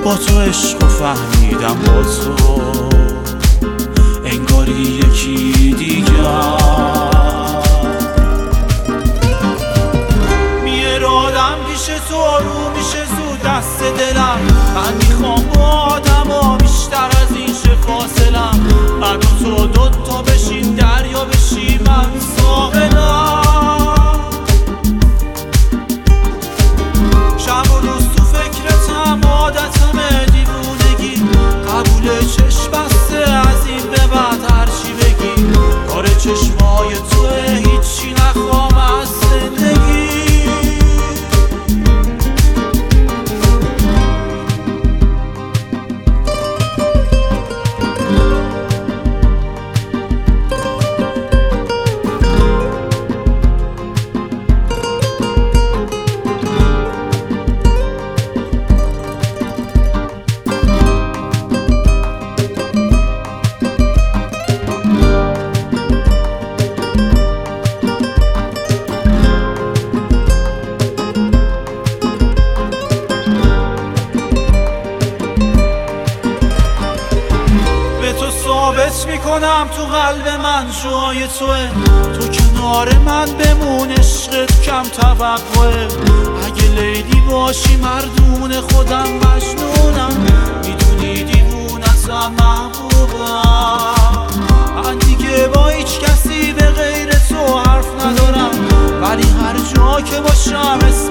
با تو عشق و فهمیدم با تو انگاری یکی دیگر. میرادم پیش تو رو میشه زود دست دلم، من میخوام با آدم بیشتر از این شه فاصلم. من و تو دوتا بشیم دریا بشیم من ساحلم. شب و روز تو فکرتم عادتمه دیوونگی، قبول چشم بسته از این به بعد هرچی بگی. کار چشمای توه هیچی نخوام از زندگی. ثابت میکنم تو قلب من جای توه، تو کنار من بمون عشقت کم توقعه. اگه لیلی باشی مردون خودم مجنونم، میدونی دیوونتم محبوبم. من دیگه با هیچ کسی به غیر تو حرف ندارم، ولی هر جا که باشم